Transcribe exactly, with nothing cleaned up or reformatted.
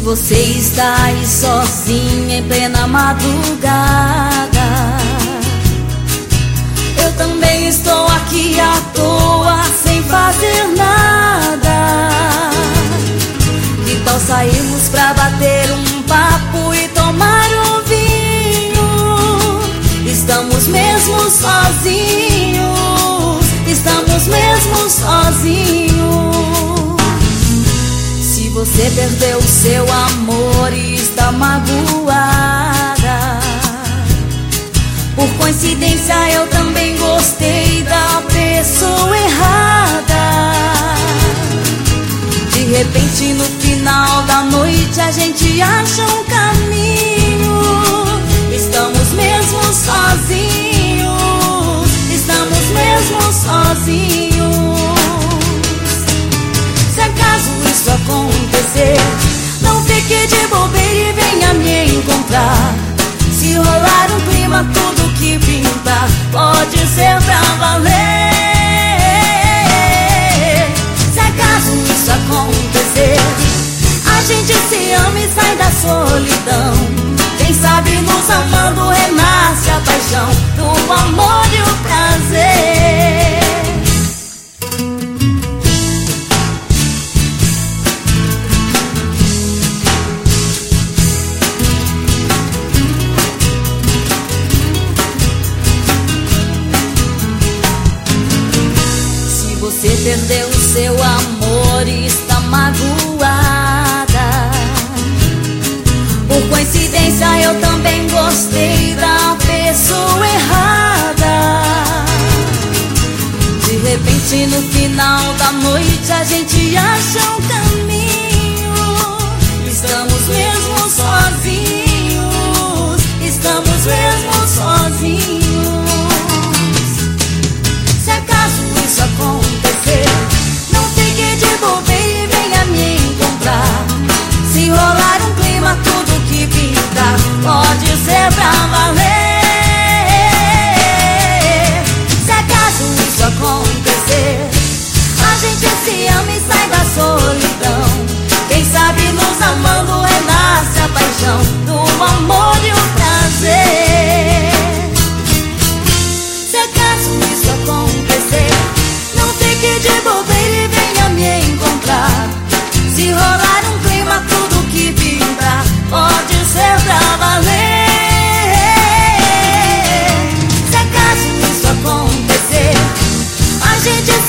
você está aí sozinha em plena madrugada, eu também estou aqui à toa sem fazer nada. Que tal sairmos pra bater um papo e tomar um vinho? Estamos mesmo sozinhos, estamos mesmo sozinhos. Se você perdeu o seu amor e está magoada, por coincidência eu também gostei da pessoa errada. De repente no final da noite a gente acha um caminho. Estamos mesmo sozinhos, estamos mesmo sozinhos. Se acaso isso acontecer, não fique de bobeira e venha me encontrar. Se rolar um clima, tudo que pintar pode ser pra valer. Se acaso isso acontecer, a gente se ama e sai da solidão. Quem sabe nos amando renasce a paixão do amor e o prazer. Você perdeu o seu amor e está magoada, por coincidência eu também gostei da pessoa errada. De repente no final da noite a gente acha um caminho. Estamos mesmo sozinhos, estamos mesmo sozinhos. Se acaso isso acontecer, não fique de bobeira e venha me encontrar. Se rolar um clima, tudo que pintar pode ser pra valer. Se acaso isso acontecer, a gente se ama e sai da solidão. Quem sabe nos amando renasce a paixão do amor e o prazer. Se acaso isso acontecer, não fique de bobeira e venha me encontrar. Se rolar um clima, tudo que pintar pode ser pra valer. Se acaso isso acontecer, a gente